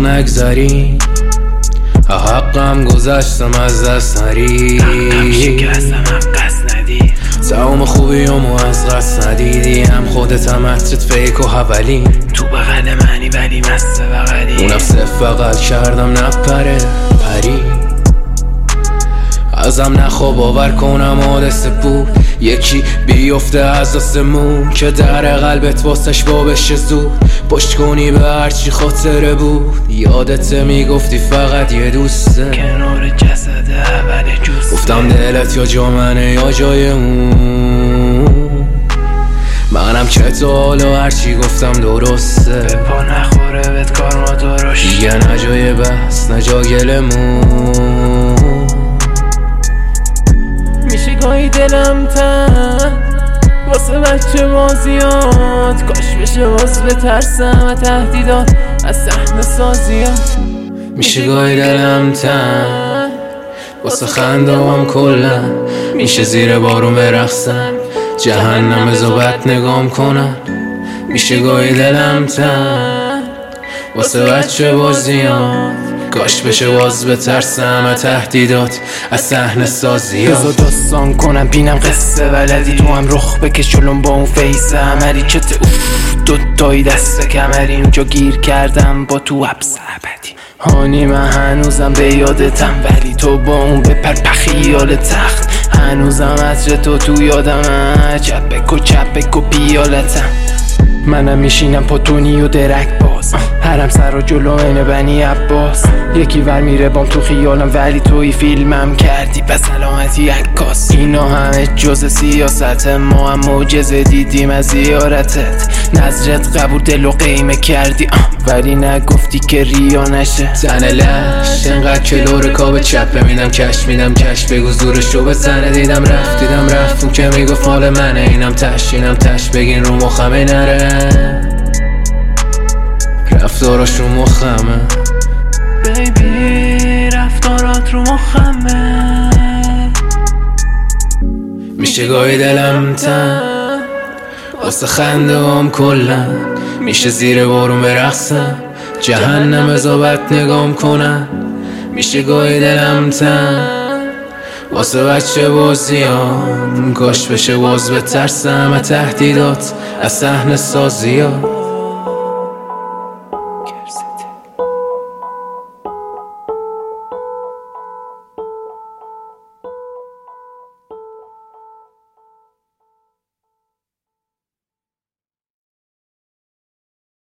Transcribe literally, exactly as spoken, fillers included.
نگذری، حقم گذشتم از دست نری، حقم شکستم حق ندی، تمام خوبیامو از قصد ندیدی، هم خودت هم عطرت فیک و حولی، تو بغل منی ولی مست بغلی، اونم صف فقط کردم نپره پری، ازم نخوا باور کنم حادثه بود، یکی بیفته از آسمون که در قلبت واسش بابش زود، پشت کنی به هرچی خاطره بود، یادت میگفتی فقط یه دوسته کنار جسد اول جوسته، گفتم دلت یا جا منه یا جای اون، منم که تو حالا هرچی گفتم درسته، به پا نخوره بهت کار ما درشته، دیگه نه جای بحث نه جا گلمون. میشه گاهی دلم تن واسه بچه بازیات، کاش بشه باز بترسم و تهدیدات از صحنه سازیات، میشه گاهی دلم تن واسه خندام کلن، میشه زیر بارون برقصم جهنم بزابت نگام کنن، میشه گاهی دلم تن واسه بچه بازیات، کاش بشه باز بترسم و تهدیدات از صحنه سازیات، بذار داستان کنم بینم قصه بلدی، تو هم رخ بکش جلوم با اون فیس عملی، چت اوف دوتایی دست کمری، اونجا گیر کردم با تو حبس ابدی، هانی من هنوزم به یادتم ولی تو با اون بپر پخیال تخت، هنوزم عطر تو تو یادمه، چپک و چپک و بیالتم، منم میشینم پاتونی و درک باز، هرم سر و جلو این بنی عباس، یکی ور میره بام تو خیالم ولی توی فیلمم کردی به سلامتی عکاس، اینا همه جز سیاست، ما هم معجزه دیدیم از زیارتت، نظرت قبول دل و قیمه کردی ولی نگفتی که ریا نشه، زن لش انقدر که لور کاب چپ میدم کش میدم کش، بگو زورش رو بزنه، دیدم رفت دیدم رفت اون که میگفت مال منه، اینم تش اینم تش بگین رو مخمه نره، رفتاراش رو مخمه بیبی رفتارات رو مخمه، میشه گاهی دلم تن واسه خنده هم کلن، میشه زیر بارون برقصم جهنم ازابت نگام کنن، میشه گاهی دلم تن واسه بچه بازیام، کاش بشه باز بترسم و تهدیدات از صحنه سازیات.